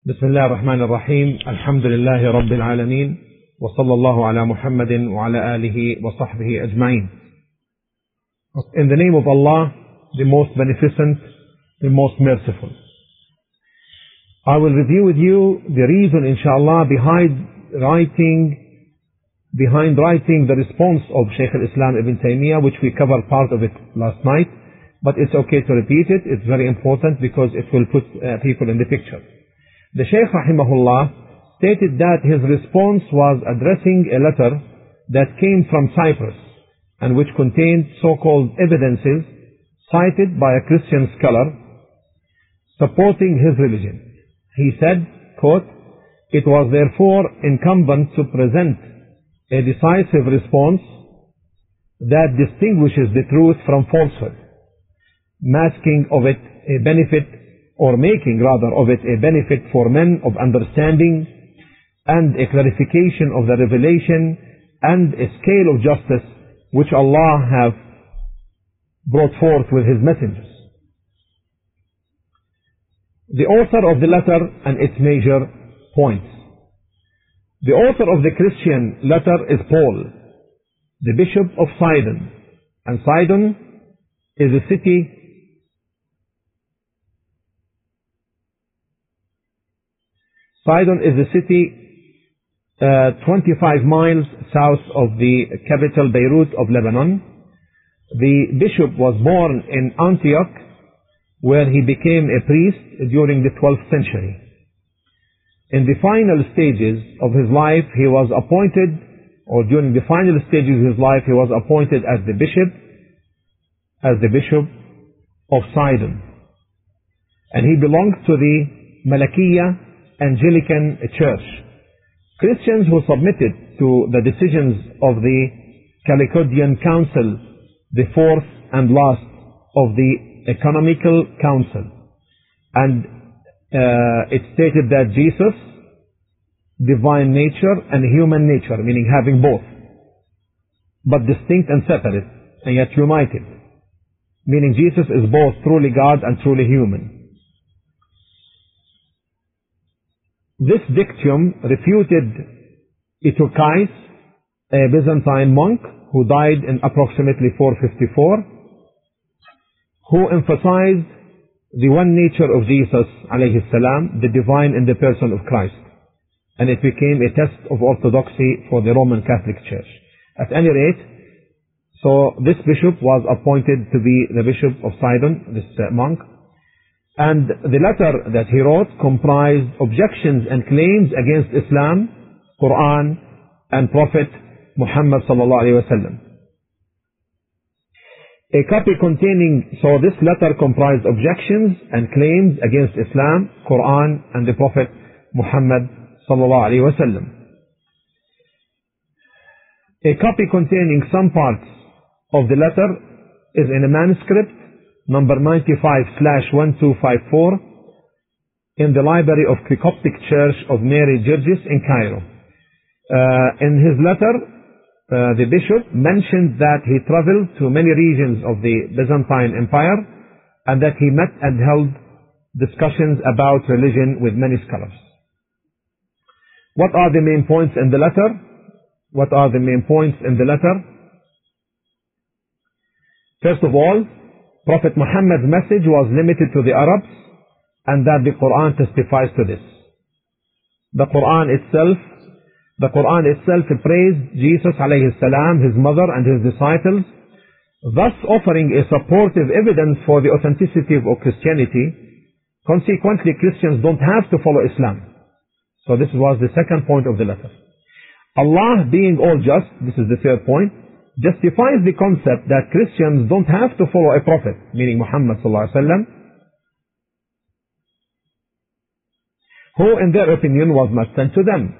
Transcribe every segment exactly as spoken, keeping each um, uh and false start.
بسم الله الرحمن الرحيم. الحمد لله رب العالمين، وصلى الله على محمد وعلى آله وصحبه أجمعين. In the name of Allah, the most beneficent, the most merciful. I will review with you the reason, inshallah, behind writing behind writing the response of Shaykh al-Islam Ibn Taymiyyah, which we covered part of it last night, but it's okay to repeat it. It's very important because it will put uh, people in the picture. The Shaykh rahimahullah stated that his response was addressing a letter that came from Cyprus and which contained so-called evidences cited by a Christian scholar supporting his religion. He said, quote, "It was therefore incumbent to present a decisive response that distinguishes the truth from falsehood, masking of it a benefit, or making rather of it a benefit for men of understanding, and a clarification of the revelation and a scale of justice which Allah have brought forth with His messengers." The author of the letter and its major points. The author of the Christian letter is Paul, the Bishop of Sidon, and Sidon is a city Sidon is a city uh, twenty-five miles south of the capital Beirut of Lebanon. The bishop was born in Antioch, where he became a priest during the twelfth century. In the final stages of his life, he was appointed, or during the final stages of his life, he was appointed as the bishop, as the bishop of Sidon. And he belonged to the Malakiya Anglican Church. Christians who submitted to the decisions of the Chalcedonian Council, the fourth and last of the Economical Council, and uh, it stated that Jesus, divine nature and human nature, meaning having both, but distinct and separate, and yet united, meaning Jesus is both truly God and truly human. This dictum refuted Eutychus, a Byzantine monk who died in approximately four fifty-four, who emphasized the one nature of Jesus alayhi salam, the divine in the person of Christ, and it became a test of orthodoxy for the Roman Catholic Church. At any rate, so this bishop was appointed to be the Bishop of Sidon, this uh, monk, and the letter that he wrote comprised objections and claims against Islam, Quran, and Prophet Muhammad sallallahu alaihi wasallam. A copy containing, so this letter comprised objections and claims against Islam, Quran, and the Prophet Muhammad sallallahu alaihi wasallam. A copy containing some parts of the letter is in a manuscript number ninety-five slash one two five four in the library of the Coptic Church of Mary Georges in Cairo. Uh, in his letter, uh, the bishop mentioned that he traveled to many regions of the Byzantine Empire and that he met and held discussions about religion with many scholars. What are the main points in the letter? What are the main points in the letter? First of all, Prophet Muhammad's message was limited to the Arabs, and that the Quran testifies to this. The Quran itself, the Quran itself praised Jesus alayhi salam, his mother and his disciples, thus offering a supportive evidence for the authenticity of Christianity. Consequently, Christians don't have to follow Islam. So this was the second point of the letter. Allah, being all just, this is the third point, justifies the concept that Christians don't have to follow a prophet, meaning Muhammad sallallahu alaihi wasallam, who in their opinion was not sent to them.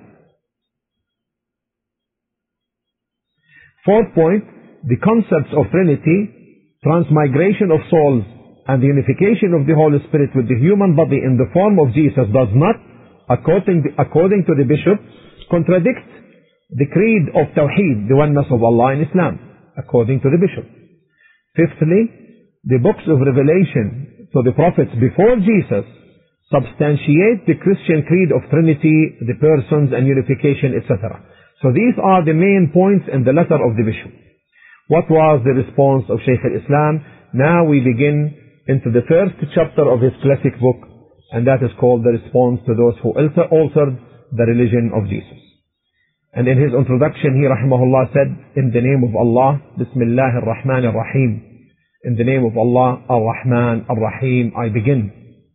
Fourth point, the concepts of Trinity, transmigration of souls, and the unification of the Holy Spirit with the human body in the form of Jesus does not, according, according to the bishop, contradict the creed of Tawheed, the oneness of Allah in Islam, according to the bishop. Fifthly, the books of revelation to the prophets before Jesus substantiate the Christian creed of Trinity, the persons and unification, et cetera. So these are the main points in the letter of the bishop. What was the response of Shaykh al-Islam? Now we begin into the first chapter of his classic book, and that is called The Response to Those Who Altered the Religion of Jesus. And in his introduction, he rahimahullah said, in the name of Allah, Bismillah ar-Rahman ar-Rahim. In the name of Allah, Ar-Rahman ar-Rahim, I begin.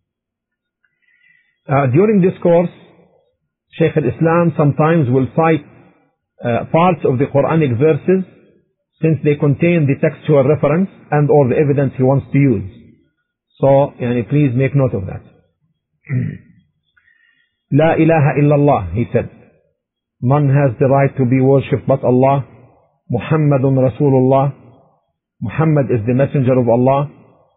Uh, during this course, Shaykh al-Islam sometimes will cite uh, parts of the Quranic verses since they contain the textual reference and or the evidence he wants to use. So, yani, please make note of that. La ilaha illallah, he said. None has the right to be worshipped but Allah. Muhammadun Rasulullah. Muhammad is the messenger of Allah.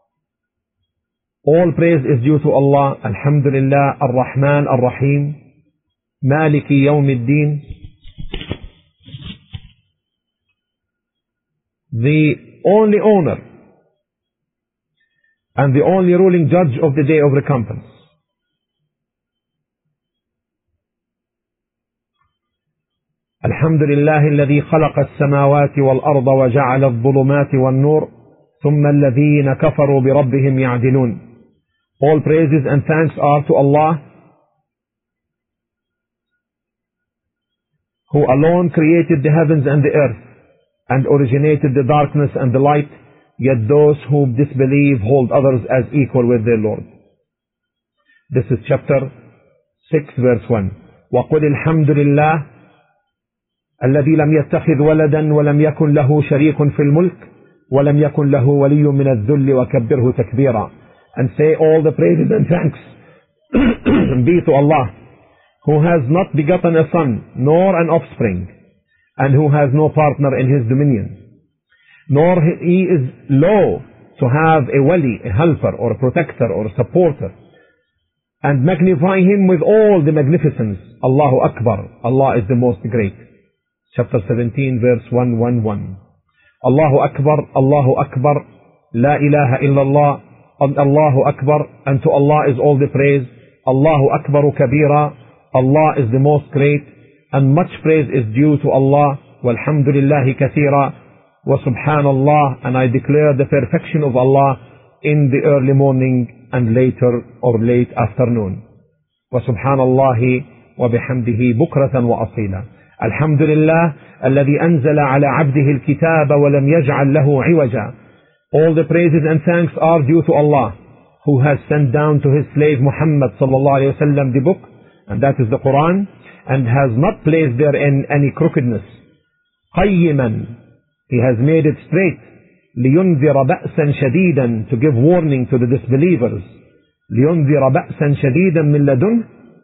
All praise is due to Allah. Alhamdulillah, Ar-Rahman, Ar-Rahim, Maliki Yawmiddin. The only owner and the only ruling judge of the day of recompense. الحمد لله الذي خلق السماوات والأرض وجعل الظلمات والنور ثم الذين كفروا بربهم يعدلون. All praises and thanks are to Allah, who alone created the heavens and the earth and originated the darkness and the light, yet those who disbelieve hold others as equal with their Lord. This is chapter six verse one. وَقُلِ الْحَمْدُ لِلَّهِ الذي لم يتخذ ولدا ولم يكن له شريك في الملك ولم يكن له ولي من الذل وكبره تكبيرا. And say all the praises and thanks be to Allah, who has not begotten a son nor an offspring, and who has no partner in his dominion, nor he is low to have a wali, a helper or a protector or a supporter, and magnify him with all the magnificence. Allahu Akbar, Allah is the most great. Chapter seventeen, verse one eleven. Allahu Akbar, Allahu Akbar, La ilaha illallah, Allahu Akbar, and to Allah is all the praise. Allahu Akbaru kabira, Allah is the most great, and much praise is due to Allah. Walhamdulillahi kathira, wa subhanallah, and I declare the perfection of Allah in the early morning and later or late afternoon. Wa subhanallahi wa bihamdihi bukratan wa asila. الحمد لله الذي أنزل على عبده الكتاب ولم يجعل له عوجا. All the praises and thanks are due to Allah, who has sent down to his slave Muhammad sallallahu alayhi wa sallam the book, and that is the Quran, and has not placed therein any crookedness. قيما, he has made it straight. لينذر بأسا شديدا, to give warning to the disbelievers. لينذر بأسا شديدا من لدنه,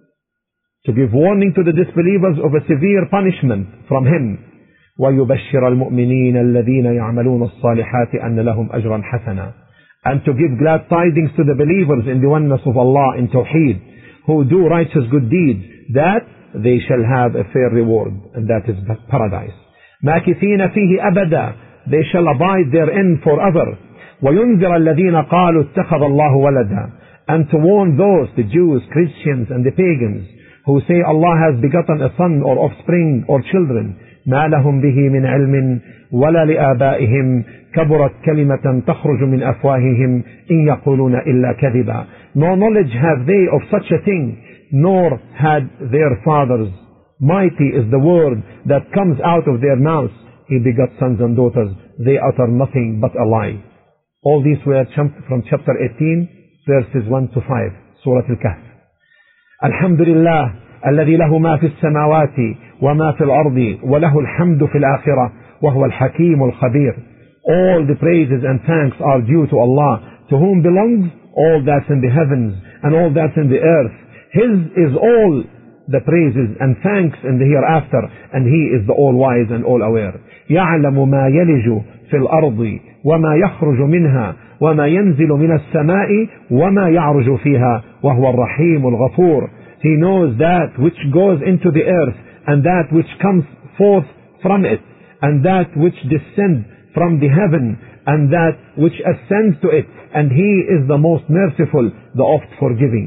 to give warning to the disbelievers of a severe punishment from him. وَيُبَشِّرَ الْمُؤْمِنِينَ الَّذِينَ يَعْمَلُونَ الصَّالِحَاتِ أَنَّ لَهُمْ أَجْرًا حَسَنًا, and to give glad tidings to the believers in the oneness of Allah in Tawheed, who do righteous good deeds, that they shall have a fair reward, and that is paradise. مَاكِثِينَ فِيهِ أَبَدًا, they shall abide therein forever. وَيُنذِرَ الَّذِينَ قَالُوا اتَّخَذَ اللَّهُ وَلَدًا, and to warn those, the Jews, Christians and the pagans, who say Allah has begotten a son or offspring or children. ما لهم به من علم ولا لآبائهم كبرت كلمة تخرج من أفواههم إن يقولون إلا كذبا. No knowledge have they of such a thing, nor had their fathers. Mighty is the word that comes out of their mouths. He begot sons and daughters, they utter nothing but a lie. All these were from chapter eighteen, verses one to five, Surah Al-Kahf. الحمد لله الذي له ما في السماوات وما في الأرض وله الحمد في الآخرة وهو الحكيم الخبير. All the praises and thanks are due to Allah, to whom belongs all that's in the heavens and all that's in the earth. His is all the praises and thanks in the hereafter, and He is the all-wise and all-aware. يعلم ما يلج في الأرض وما يخرج منها وما ينزل من السماء وما يعرج فيها وهو الرحيم الغفور. He knows that which goes into the earth and that which comes forth from it, and that which descends from the heaven and that which ascends to it, and He is the most merciful, the oft forgiving.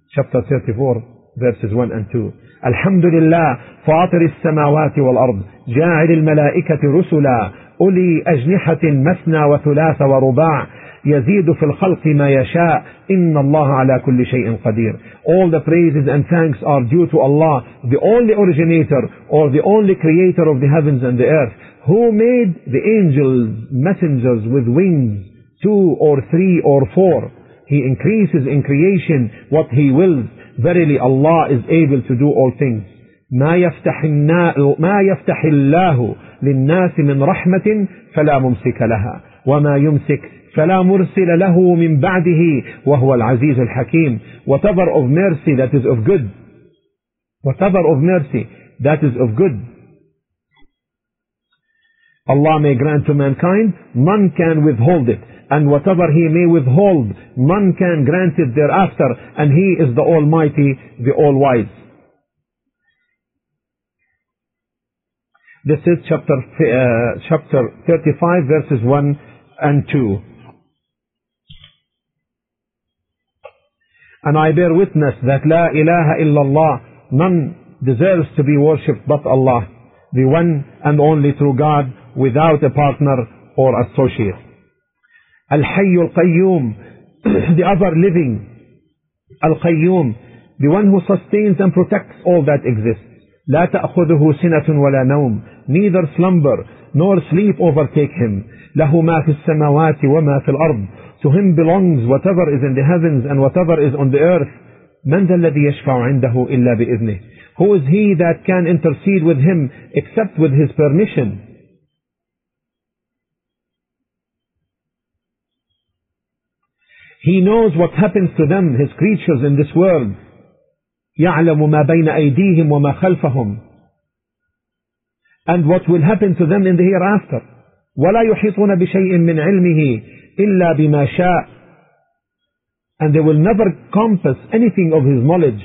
chapter thirty-four, verses one and two. الحمد لله فاطر السماوات والأرض جاعل الملائكة رسلا أولي أجنحة مثنى وثلاث ورباع يزيد في الخلق ما يشاء إن الله على كل شيء قدير. All the praises and thanks are due to Allah, the only originator or the only creator of the heavens and the earth, who made the angels messengers with wings, two or three or four. He increases in creation what He wills. Verily Allah is able to do all things. ما يفتح ما يفتح الله للناس من رحمة فلا ممسك لها وما يمسك فلا مرسل له من بعده وهو العزيز الحكيم. Whatever of mercy that is of good, whatever of mercy that is of good, Allah may grant to mankind, none can withhold it. And whatever He may withhold, none can grant it thereafter. And He is the Almighty, the All-Wise. This is chapter, uh, chapter thirty-five, verses one and two. And I bear witness that La ilaha illallah, none deserves to be worshipped but Allah, the one and only true God, without a partner or associate. Al-Hayy al-Qayyum, the ever living. Al-Qayyum, the one who sustains and protects all that exists. لا تأخذه سنة ولا نوم, neither slumber nor sleep overtake him. له ما في السماوات وما في الأرض, to Him belongs whatever is in the heavens and whatever is on the earth. من ذا الذي يشفع عنده إلا بإذنه, who is he that can intercede with Him except with His permission? He knows what happens to them, His creatures in this world. يعلم ما بين أيديهم وما خلفهم, and what will happen to them in the hereafter. ولا يحيطون بشيء من علمه إلا بما شاء, and they will never compass anything of His knowledge,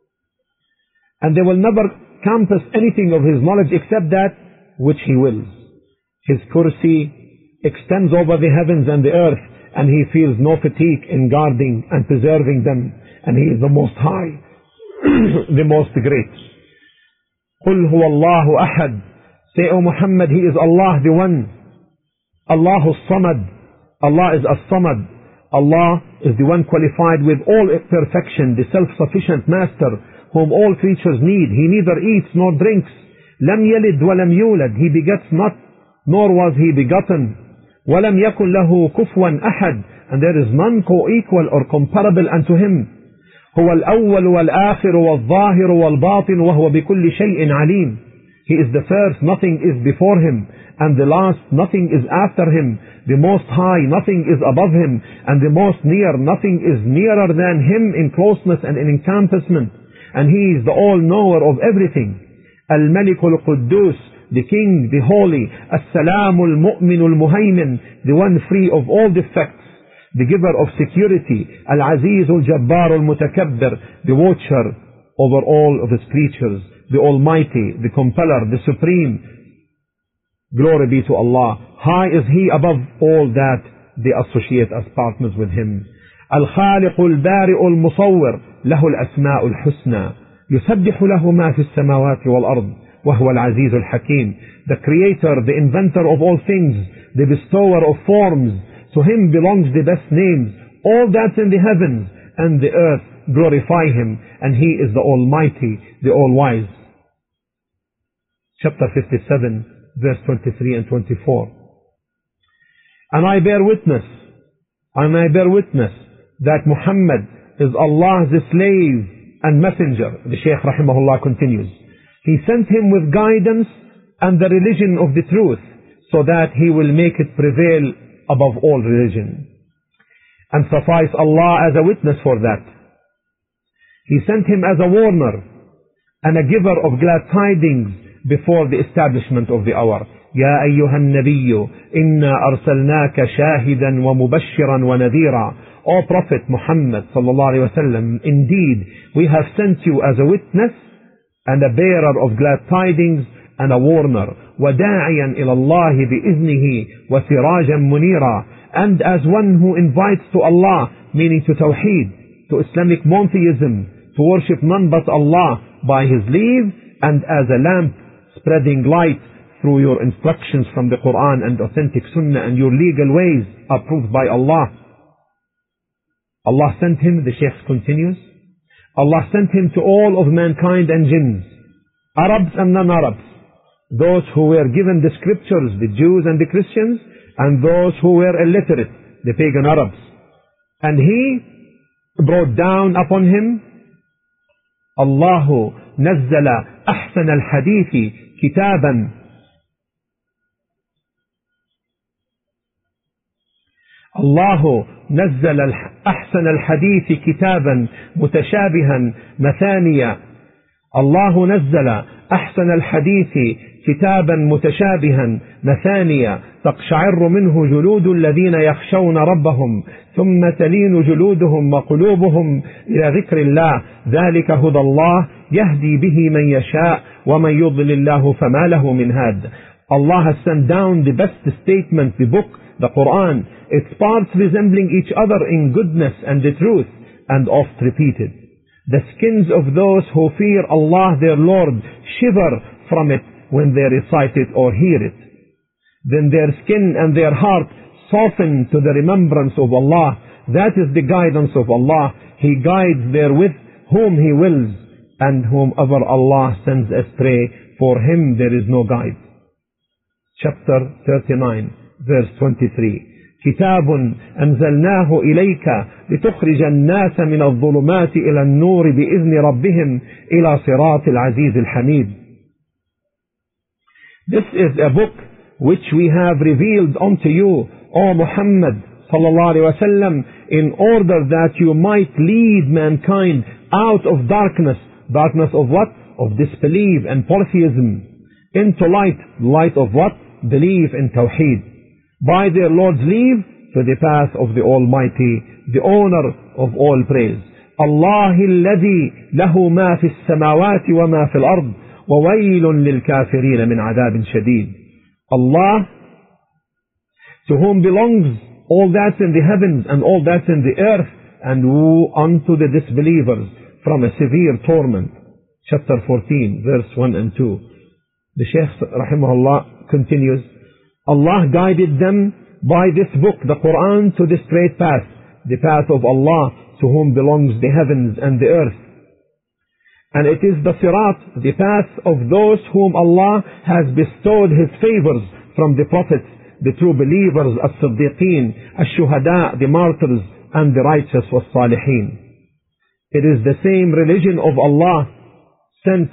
and they will never compass anything of His knowledge except that which He wills. His kursi extends over the heavens and the earth, and He feels no fatigue in guarding and preserving them, and He is the Most High, the Most Great. قل هو الله أحد, say, O Muhammad, He is Allah the One. Allahu Samad, Allah is As-Samad. Allah is the one qualified with all perfection, the self-sufficient Master whom all creatures need. He neither eats nor drinks. لم يلد ولم يولد, He begets not, nor was He begotten. ولم يكن له كفوا أحد, and there is none co-equal or comparable unto Him. هو الأول والآخر والظاهر والباطن وهو بكل شيء عليم. He is the first, nothing is before Him, and the last, nothing is after Him. The Most High, nothing is above Him, and the Most Near, nothing is nearer than Him in closeness and in encompassment. And He is the all-knower of everything. Al-Malik al-Quddus, the King, the Holy. As-Salam al-Mu'min al-Muhaymin, the one free of all defects, the giver of security. Al-Aziz al-Jabbar al-Mutakabbir, the watcher over all of His creatures, the Almighty, the Compeller, the Supreme. Glory be to Allah. High is He above all that they associate as partners with Him. Al-Khaliq al-Bari al-Musawwir, له الأسماء الحسنى, يسبح له ما في السماوات والأرض وهو العزيز الحكيم. The Creator, the Inventor of all things, the Bestower of forms, to Him belongs the best names. All that's in the heavens and the earth glorify Him, and He is the Almighty, the All-Wise. Chapter fifty-seven, verse twenty-three and twenty-four. And I bear witness, and I bear witness that Muhammad is Allah's slave and messenger. The Shaykh rahimahullah continues. He sent him with guidance and the religion of the truth, so that he will make it prevail above all religion. And suffice Allah as a witness for that. He sent him as a warner and a giver of glad tidings before the establishment of the hour. يا أيها النبي إنا أرسلناك شاهدا ومبشرا ونذيرا. O Prophet Muhammad sallallahu alaihi wasallam, indeed we have sent you as a witness and a bearer of glad tidings and a warner. وداعيا إلى الله بإذنه وسراجا منيرا, and as one who invites to Allah, meaning to Tawheed, to Islamic monotheism, to worship none but Allah by His leave and as a lamp spreading light through your instructions from the Quran and authentic Sunnah and your legal ways approved by Allah. Allah sent him, the Shaykh continues, Allah sent him to all of mankind and jinns, Arabs and non-Arabs, those who were given the scriptures, the Jews and the Christians, and those who were illiterate, the pagan Arabs. And He brought down upon him, Allahu nazzala ahsan al-hadithi kitaban الله نزل أحسن الحديث كتابا متشابها مثانيا الله نزل أحسن الحديث كتابا متشابها مثانيا تقشعر منه جلود الذين يخشون ربهم ثم تلين جلودهم وقلوبهم إلى ذكر الله ذلك هدى الله يهدي به من يشاء ومن يضلل الله فما له من هاد. Allah has sent down the best statement, the book, the Quran, its parts resembling each other in goodness and the truth, and oft repeated. The skins of those who fear Allah their Lord shiver from it when they recite it or hear it. Then their skin and their heart soften to the remembrance of Allah. That is the guidance of Allah. He guides therewith whom He wills, and whomever Allah sends astray, for him there is no guide. Chapter thirty-nine, verse twenty-three. كتاب أنزلناه إليك لتخرج الناس من الظلمات إلى النور بإذن ربهم إلى صراط العزيز الحميد. This is a book which we have revealed unto you, O Muhammad sallallahu alaihi wasallam, in order that you might lead mankind out of darkness. Darkness of what? Of disbelief and polytheism. Into light. Light of what? Belief in Tawheed. By their Lord's leave, to the path of the Almighty, the owner of all praise. Allah الذي له ما في السماوات وما في الأرض وويل للكافرين من عذاب شديد. Allah, to whom belongs all that's in the heavens and all that's in the earth, and woe unto the disbelievers from a severe torment. Chapter fourteen, verse one and two. The Shaykh rahimahullah continues, Allah guided them by this book, the Quran, to the straight path, the path of Allah, to whom belongs the heavens and the earth. And it is the sirat, the path of those whom Allah has bestowed His favors from the prophets, the true believers, as-siddiqeen, as-shuhada, the martyrs, and the righteous, was-salihin. It is the same religion of Allah sent.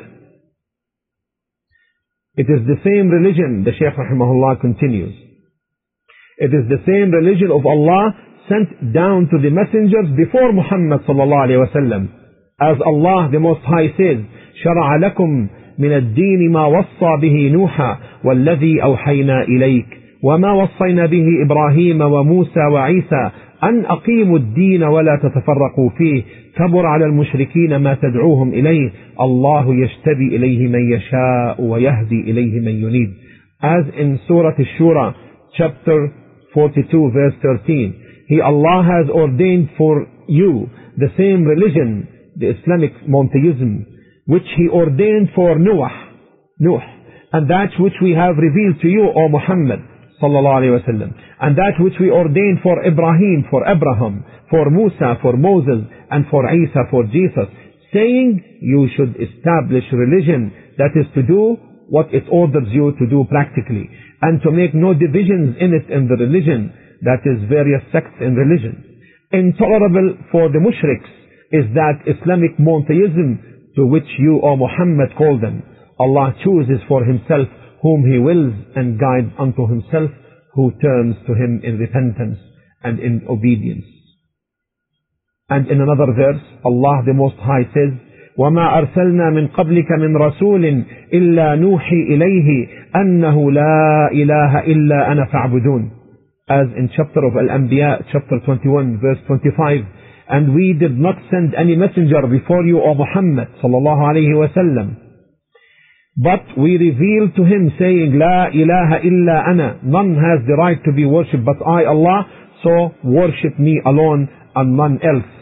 It is the same religion, the Shaykh rahimahullah continues. It is the same religion of Allah sent down to the messengers before Muhammad sallallahu alayhi wa sallam. As Allah the Most High says, شَرَعَ لَكُمْ مِنَ الدِّينِ مَا وَصَّى بِهِ نُوحًا وَالَّذِي أَوْحَيْنَا إِلَيْكَ وَمَا وَصَّيْنَا بِهِ إِبْرَاهِيمَ وَمُوسَى وَعِيسَى أَنْ أَقِيمُوا الدِّينَ وَلَا تَتَفَرَّقُوا فِيهِ كبر على المشركين ما تدعوهم إليه الله يجتبي إليه من يشاء ويهدي إليه من ينيب. As in Surah Ash-Shura, chapter forty-two, verse thirteen, He, Allah, has ordained for you the same religion, the Islamic monotheism, which He ordained for Noah, Noah, and that which we have revealed to you, O Muhammad sallallahu alayhi wa sallam, and that which we ordained for Ibrahim, for Abraham, for Musa, for Moses, and for Isa, for Jesus, saying you should establish religion, that is to do what it orders you to do practically, and to make no divisions in it in the religion, that is various sects in religion. Intolerable for the mushriks is that Islamic monotheism to which you, O Muhammad, call them. Allah chooses for Himself whom He wills and guides unto Himself who turns to Him in repentance and in obedience. And in another verse, Allah the Most High says, وَمَا أَرْسَلْنَا مِنْ قَبْلِكَ مِنْ رَسُولٍ إِلَّا نُوحِي إِلَيْهِ أَنَّهُ لَا إِلَهَ إِلَّا أَنَا فَاعْبُدُونَ. As in chapter of Al-Anbiya, chapter twenty-one, verse twenty-five, and we did not send any messenger before you, O Muhammad sallallahu alayhi wa sallam, but we revealed to him, saying, La ilaha illa ana, none has the right to be worshipped but I, Allah, so worship me alone and none else.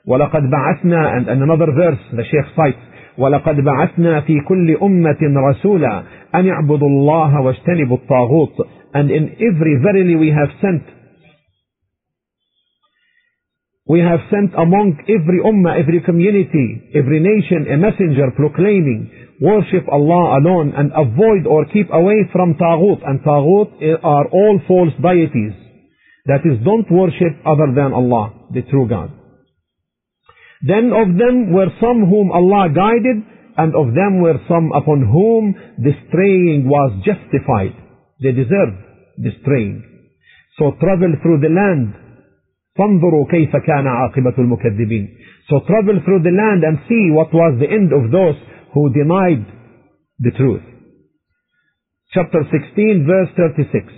وَلَقَدْ بَعَثْنَا, and, and another verse the Shaykh cites, وَلَقَدْ بَعَثْنَا فِي كُلِّ أُمَّةٍ رَسُولًا أَنْ يَعْبُدُوا اللَّهَ وَاجْتَنِبُوا الطَّاغُوتَ. And in every, verily we have sent, we have sent among every ummah, every community, every nation, a messenger proclaiming, worship Allah alone and avoid or keep away from Taghut. And Taghut are all false deities. That is, don't worship other than Allah, the true God. Then of them were some whom Allah guided, and of them were some upon whom the straying was justified. They deserved the straying. So travel through the land. فَانْظُرُوا كَيْفَ كَانَ عَاقِبَةُ الْمُكَذِّبِينَ. So travel through the land and see what was the end of those who denied the truth. Chapter sixteen, verse thirty-six.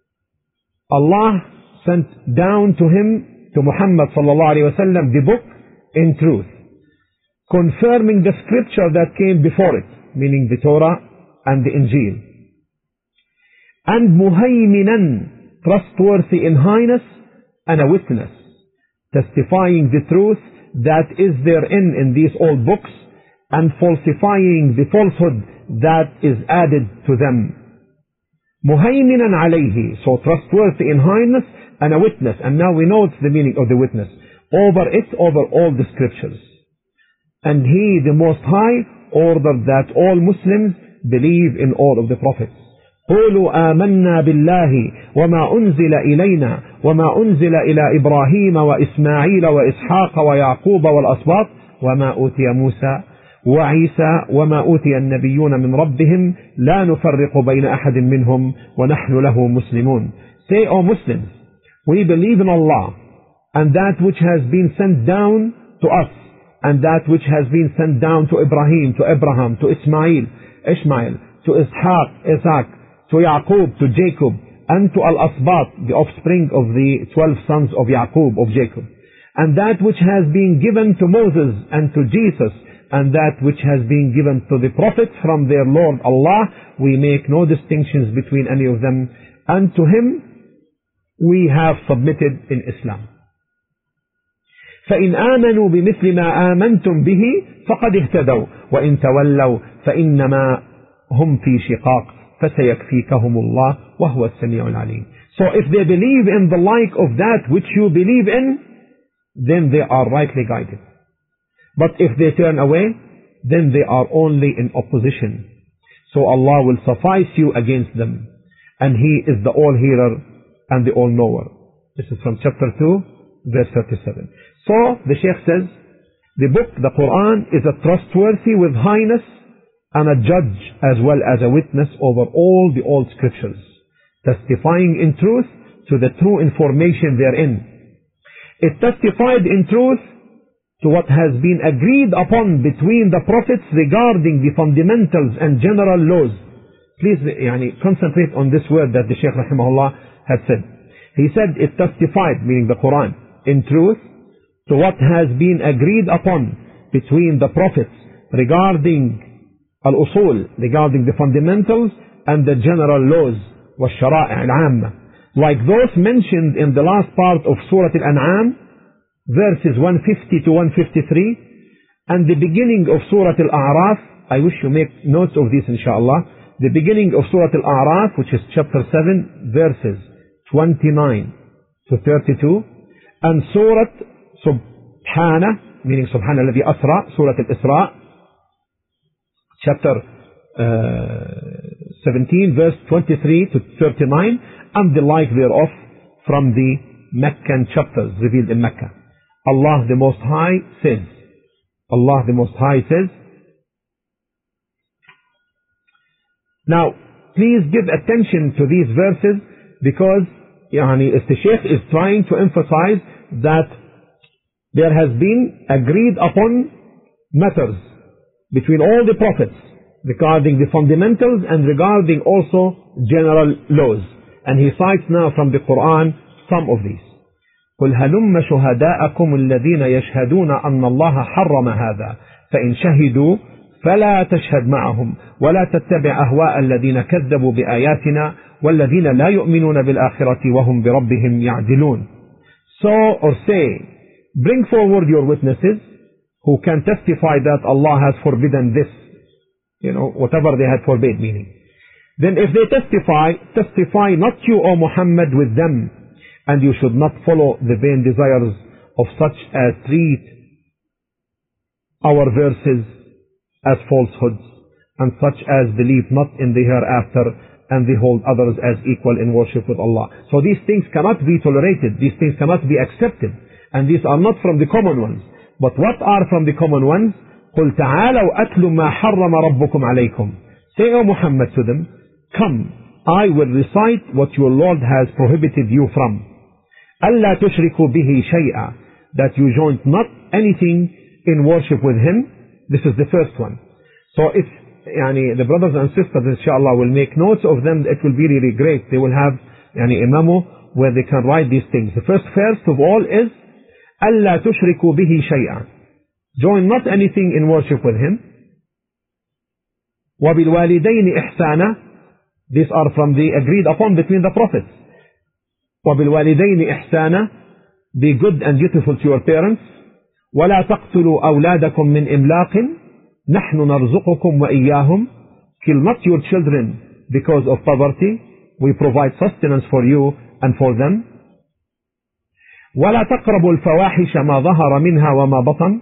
Allah sent down to him, to Muhammad sallallahu alayhi wa sallam, the book in truth, confirming the scripture that came before it, meaning the Torah and the Injil. And muhayminan, trustworthy in highness, and a witness, testifying the truth that is therein in these old books, and falsifying the falsehood that is added to them. Muhayminan alayhi, so trustworthy in highness, and a witness. And now we know it's the meaning of the witness. Over it, over all the scriptures. And He, the Most High, ordered that all Muslims believe in all of the prophets. قولوا آمنا بالله وما أنزل إلينا وما أنزل إلى إبراهيم وإسماعيل وإسحاق ويعقوب والأسباط وما أوتي موسى وعيسى وما أوتي النبيون من ربهم لا نفرق بين أحد منهم ونحن له مسلمون. Say, O Muslims, we believe in Allah and that which has been sent down to us, and that which has been sent down to Ibrahim, to Abraham, to Ismail, Ishmael, to Ishaq, Isaac, to Yaqub, to Jacob, and to Al-Asbat, the offspring of the twelve sons of Yaqub, of Jacob. And that which has been given to Moses and to Jesus, and that which has been given to the prophets from their Lord Allah, we make no distinctions between any of them. And to Him we have submitted in Islam. فإن آمنوا بمثل ما آمنتم به فقد اهتدوا وإن تولوا فإنما هم في شقاق فسيكفيكهم الله وهو السميع العليم. So if they believe in the like of that which you believe in, then they are rightly guided. But if they turn away, then they are only in opposition. So Allah will suffice you against them, and He is the all-hearer and the all-knower. This is from chapter two, verse thirty-seven. So the Shaykh says, the book, the Quran, is a trustworthy with highness and a judge as well as a witness over all the old scriptures, testifying in truth to the true information therein. It testified in truth to what has been agreed upon between the prophets regarding the fundamentals and general laws. Please yani, concentrate on this word that the Shaykh rahimahullah has said. He said it testified, meaning the Quran, in truth to what has been agreed upon between the prophets regarding al-usul, regarding the fundamentals and the general laws, wa-shara'i' al-'amma, like those mentioned in the last part of Surah Al-An'am, verses one fifty to one fifty-three, and the beginning of Surah Al-A'raf. I wish you make notes of this, inshallah. The beginning of Surah Al-A'raf, which is chapter seven, verses twenty-nine to thirty-two, and Surah Subhana, meaning Subhana alladhi asra, Surah Al-Isra, chapter uh, seventeen, verse twenty-three to thirty-nine, and the like thereof from the Meccan chapters revealed in Mecca. Allah the Most High says, Allah the Most High says, now please give attention to these verses, because yani, the Shaykh is trying to emphasize that there has been agreed upon matters between all the prophets regarding the fundamentals and regarding also general laws. And he cites now from the Quran some of these. قُلْ هَلُمَّ شُهَدَاءَكُمُ الَّذِينَ يَشْهَدُونَ أَنَّ اللَّهَ حَرَّمَ هَذَا فَإِنْ شَهِدُوا فَلَا تَشْهَدْ مَعَهُمْ وَلَا تَتَّبِعْ أَهْوَاءَ الَّذِينَ كَذَّبُوا بِآيَاتِنَا وَالَّذِينَ لَا يُؤْمِنُونَ بِالْآخِرَةِ وَهُمْ بِرَبِّهِمْ يَعْدِلُونَ. So, or say, bring forward your witnesses who can testify that Allah has forbidden this, you know, whatever they had forbade, meaning. Then if they testify, testify not you, O Muhammad, with them, and you should not follow the vain desires of such as treat our verses as falsehoods, and such as believe not in the hereafter, and they hold others as equal in worship with Allah. So these things cannot be tolerated, these things cannot be accepted, and these are not from the common ones. But what are from the common ones? قُلْ تَعَالَوْا أَتْلُ مَا حَرَّمَ رَبُّكُمْ عَلَيْكُمْ. Say, O Muhammad, to them, come, I will recite what your Lord has prohibited you from. أَلَّا تُشْرِكُوا بِهِ شَيْئًا, that you join not anything in worship with Him. This is the first one. So if yani, the brothers and sisters, inshallah, will make notes of them, it will be really great. They will have yani, a memo where they can write these things. The first first of all is أَلَّا تُشْرِكُوا بِهِ شَيْئًا, join not anything in worship with Him. وَبِالْوَالِدَيْنِ إِحْسَانًا, these are from the agreed upon between the prophets. وَبِالْوَالِدَيْنِ إِحْسَانًا, be good and dutiful to your parents. وَلَا تَقْتُلُوا أَوْلَادَكُمْ مِنْ إِمْلَاقٍ نَحْنُ نَرْزُقُكُمْ وَإِيَّاهُمْ, kill not your children because of poverty, we provide sustenance for you and for them. وَلَا تَقْرَبُوا الْفَوَاحِشَ مَا ظَهَرَ مِنْهَا وَمَا بَطَنَ,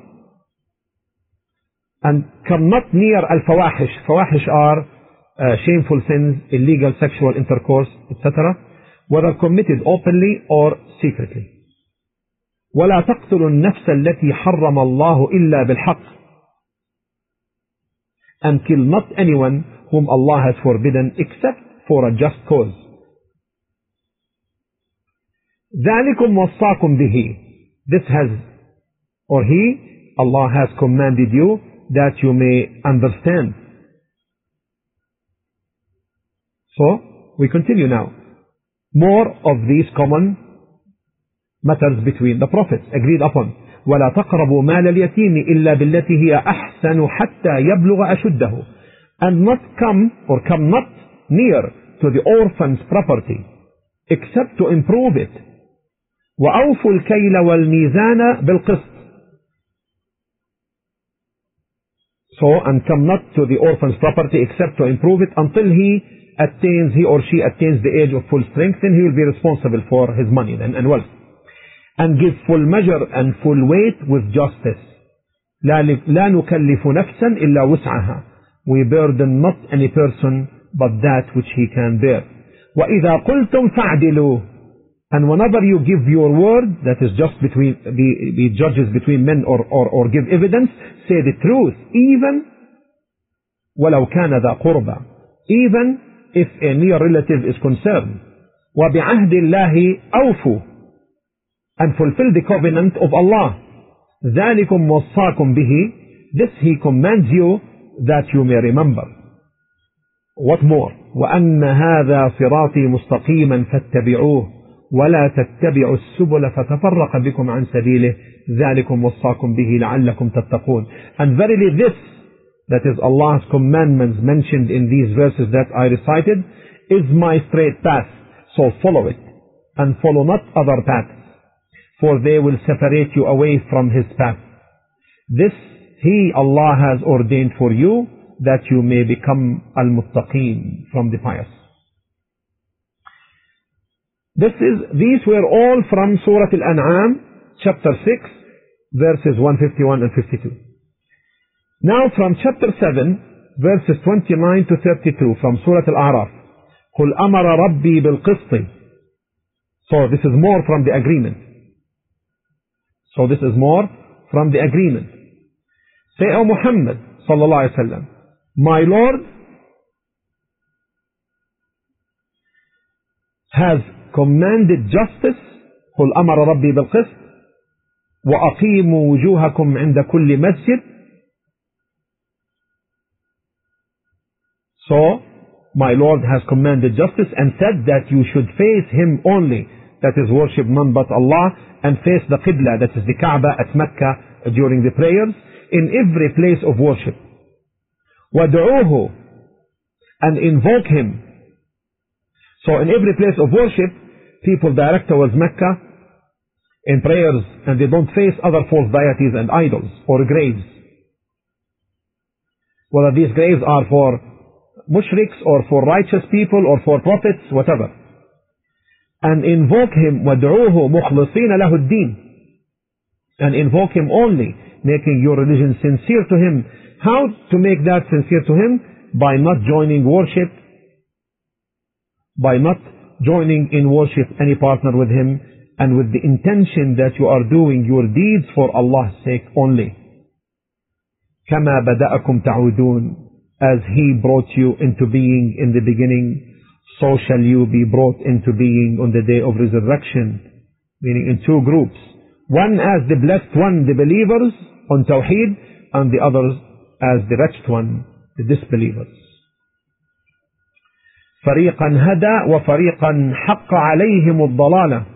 and come not near al-fawahish. Fawahish are uh, shameful sins, illegal sexual intercourse, et cetera, whether committed openly or secretly. وَلَا تَقْتُلُوا النَّفْسَ الَّتِي حَرَّمَ اللَّهُ إِلَّا بِالْحَقِّ, and kill not anyone whom Allah has forbidden except for a just cause. ذَلِكُمْ وَصَّاكُمْ بِهِ, this has, or He, Allah has commanded you that you may understand. So, we continue now. More of these common matters between the prophets, agreed upon. وَلَا تَقْرَبُوا مَالَ الْيَتِيمِ إِلَّا بِالَّتِي هِيَ أَحْسَنُ حَتَّى يَبْلُغَ أَشُدَّهُ, and not come, or come not near to the orphan's property, except to improve it. وَأَوْفُوا الْكَيْلَ وَالْمِيزَانَ بِالْقِسْطِ, so, and come not to the orphan's property except to improve it until he attains, he or she attains the age of full strength, then he will be responsible for his money then and wealth. And give full measure and full weight with justice. لا نكلف نفسا إلا وسعها, we burden not any person but that which he can bear. وإذا قلتم فاعدلوا, and whenever you give your word, that is just between, be, be judges between men or, or, or give evidence, say the truth, even ولو كان ذا قربى, even if a near relative is concerned. وبعهد الله أوفوا, and fulfill the covenant of Allah. ذلكم وصاكم به, this He commands you that you may remember. What more? وأن هذا صراطي مستقيما فاتبعوه ولا تتبعوا السبل فتفرق بكم عن سبيله ذلكم وصاكم به لعلكم تتقون. And verily this, that is Allah's commandments mentioned in these verses that I recited, is my straight path, so follow it, and follow not other paths, for they will separate you away from His path. This He, Allah, has ordained for you, that you may become al-muttaqeen, from the pious. This is, these were all from Surah Al-An'am, chapter six, verses one fifty-one and fifty-two. Now from chapter seven, verses twenty-nine to thirty-two, from Surah Al-A'raf. قُلْ أَمَرَ رَبِّي بِالْقِسْطِ. So this is more from the agreement. So this is more from the agreement. Say, O Muhammad sallallahu alaihi wasallam, my Lord has commanded justice. قل أمر ربي بالقسط وأقيموا وجوهكم عند كل مسجد. So my Lord has commanded justice and said that you should face Him only, that is worship none but Allah, and face the Qibla, that is the Kaaba at Mecca during the prayers, in every place of worship. وَدُعُوهُ, and invoke Him. So in every place of worship, people direct towards Mecca. in prayers, and they don't face other false deities and idols or graves. Whether these graves are for mushriks or for righteous people or for prophets, whatever. And invoke him, وَادْعُوهُ مُخْلِصِينَ لَهُ الدِّينَ, and invoke him only, making your religion sincere to him. How to make that sincere to him? By not joining worship, by not joining in worship any partner with him, and with the intention that you are doing your deeds for Allah's sake only. كَمَا بَدَأَكُمْ تَعُودُونَ, as he brought you into being in the beginning, so shall you be brought into being on the day of resurrection. Meaning in two groups. One as the blessed one, the believers on Tawheed, and the others as the wretched one, the disbelievers. فَرِيقًا هَدَى وَفَرِيقًا حَقَّ عَلَيْهِمُ الضَّلَالَةِ.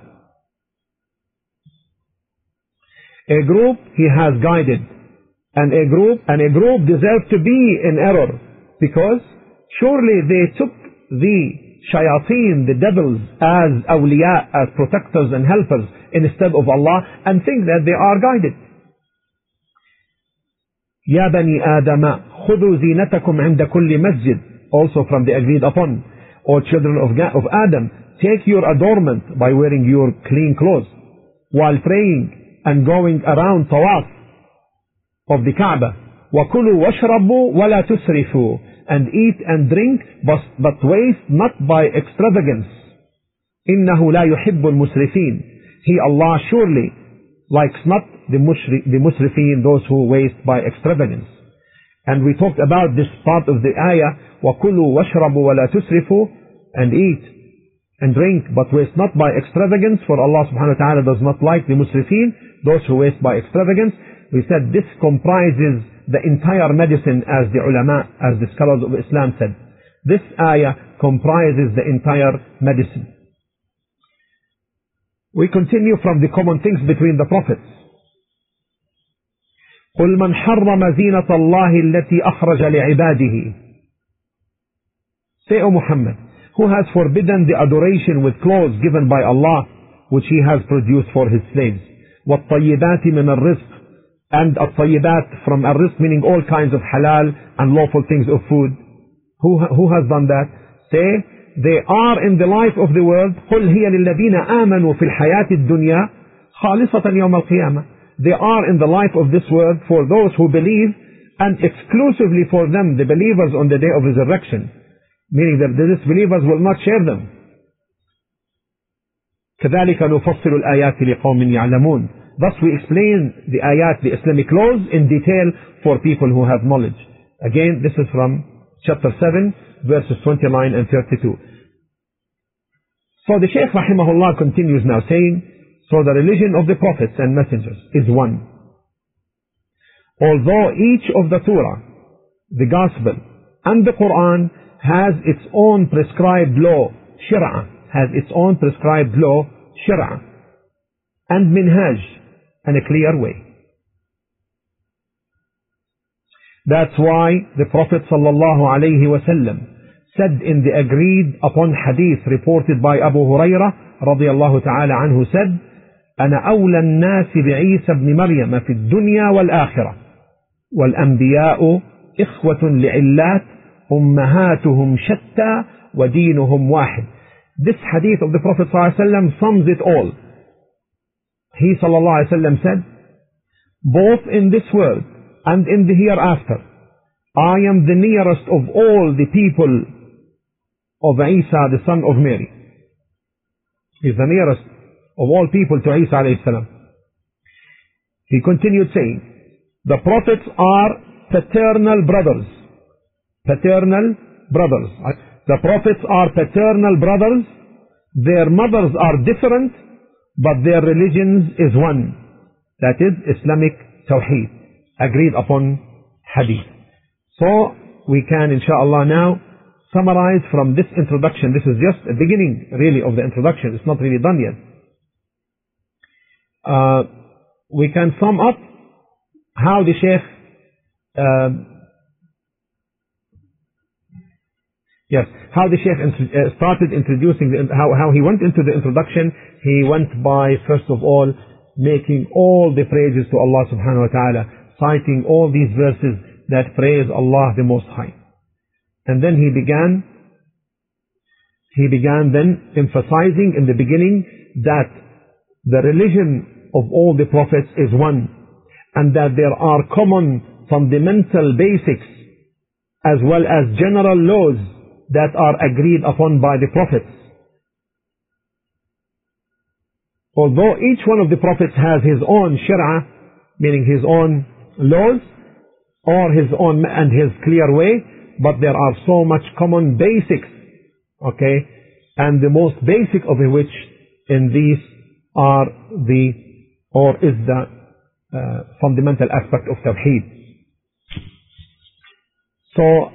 A group he has guided, and a group and a group deserve to be in error, because surely they took the shayateen, the devils, as awliya, as protectors and helpers instead of Allah, and think that they are guided. يا بني آدم خذوا زينتكم عند كل مسجد, also from the agreed upon. O children of, of Adam, take your adornment by wearing your clean clothes while praying and going around tawaf of the Kaaba. وَكُلُوا وَاشْرَبُوا وَلَا تُسْرِفُوا, and eat and drink, but, but waste not by extravagance. إِنَّهُ لَا يُحِبُّ الْمُسْرِفِينَ, He, Allah, surely likes not the, mushri, the musrifin, those who waste by extravagance. And we talked about this part of the ayah, وَكُلُوا وَاشْرَبُوا وَلَا تُسْرِفُوا, and eat and drink, but waste not by extravagance, for Allah subhanahu wa ta'ala does not like the musrifin, those who waste by extravagance. We said this comprises the entire medicine, as the ulama, as the scholars of Islam said. This ayah comprises the entire medicine. We continue from the common things between the prophets. قُلْ مَنْ حَرَّمَ زِينَةَ اللَّهِ الَّتِي أَخْرَجَ لِعِبَادِهِ. Say, O Muhammad, who has forbidden the adoration with clothes given by Allah, which He has produced for His slaves. وَالطَّيِّبَاتِ مِنَ الرِّزْقِ, and الطَّيِّبَات from الرِّزْق, meaning all kinds of halal and lawful things of food. Who, who has done that? Say, they are in the life of the world. قُلْ هِيَ لِلَّذِينَ آمَنُوا فِي الْحَيَاةِ الدُّنْيَا خَالِصَةً يَوْمَ الْقِيَامَةِ. They are in the life of this world for those who believe, and exclusively for them, the believers, on the day of resurrection. Meaning that the disbelievers will not share them. كَذَلِكَ نُفَصِّلُ الْآيَاتِ لِقَوْمٍ يَعْلَمُونَ. Thus we explain the ayat, the Islamic laws, in detail for people who have knowledge. Again, this is from chapter seven, verses twenty-nine and thirty-two. So the Shaykh rahimahullah continues now saying, so the religion of the prophets and messengers is one. Although each of the Surah, the Gospel, and the Quran has its own prescribed law, shir'ah, has its own prescribed law, shir'ah, and minhaj, and a clear way. That's why the Prophet sallallahu alayhi wa sallam said in the agreed upon hadith reported by Abu Hurairah radiyallahu ta'ala anhu, said, أنا أولى الناس بعيسى ابن مريم في الدنيا والآخرة والأنبياء إخوة لعلات أمهاتهم شتى ودينهم واحد. This hadith of the Prophet sallallahu alayhi wa sallam sums it all. He sallallahu alayhi wa sallam said, both in this world and in the hereafter, I am the nearest of all the people of Isa, the son of Mary. He is the nearest of all people to Isa alayhi salam. He continued saying, the prophets are paternal brothers. Paternal brothers. The prophets are paternal brothers. Their mothers are different, but their religions is one. That is Islamic Tawheed, agreed upon Hadith. So we can inshallah now summarize from this introduction. This is just a beginning really of the introduction. It's not really done yet. Uh, we can sum up how the Shaykh uh, yes, how the Shaykh started introducing the, how, how he went into the introduction. He went by first of all making all the praises to Allah subhanahu wa ta'ala, citing all these verses that praise Allah the Most High. And then he began, he began then emphasizing in the beginning that the religion of all the prophets is one, and that there are common fundamental basics as well as general laws that are agreed upon by the prophets. Although each one of the prophets has his own shari'ah, meaning his own laws, or his own and his clear way, but there are so much common basics, okay? And the most basic of which in these are the, or is the uh, fundamental aspect of Tawheed. So,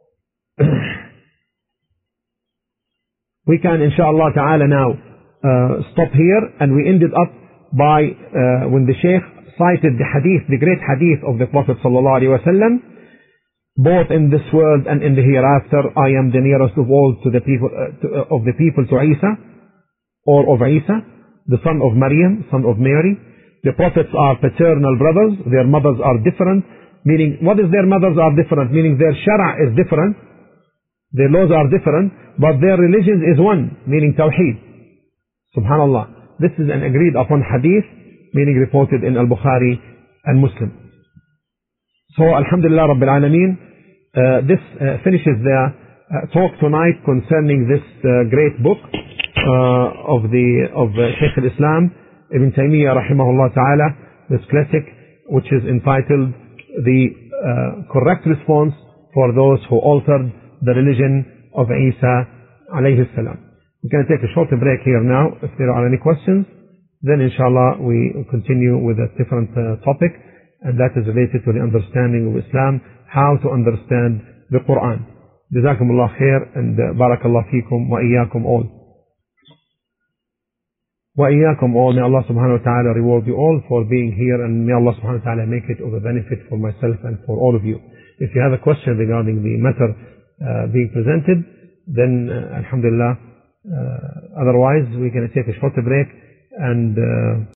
we can inshallah ta'ala now uh, stop here, and we ended up by uh, when the Shaykh cited the hadith, the great hadith of the Prophet sallallahu alaihi wasallam, both in this world and in the hereafter, I am the nearest of all to the people uh, to, uh, of the people to Isa, or of Isa, the son of Maryam, son of Mary. The prophets are paternal brothers, their mothers are different, meaning, what is their mothers are different? Meaning their shara is different, their laws are different, but their religion is one, meaning Tawheed. Subhanallah. This is an agreed upon hadith, meaning reported in Al-Bukhari and Muslim. So, Alhamdulillah Rabbil Alameen, uh, this uh, finishes the uh, talk tonight concerning this uh, great book uh, of the of uh, Shaykh al-Islam Ibn Taymiyyah rahimahullah ta'ala, this classic, which is entitled The uh, Correct Response for Those Who Altered the Religion of Isa alayhi salam. We're going to take a short break here now. If there are any questions, then inshallah we continue with a different uh, topic, and that is related to the understanding of Islam, how to understand the Quran. Jazakumullah khair, and uh, barakallah feekum wa iyyakum all. Wa iyyakum all. May Allah subhanahu wa ta'ala reward you all for being here, and may Allah subhanahu wa ta'ala make it of a benefit for myself and for all of you. If you have a question regarding the matter uh, being presented, then uh, alhamdulillah. Uh, otherwise, we're going to take a short break and uh,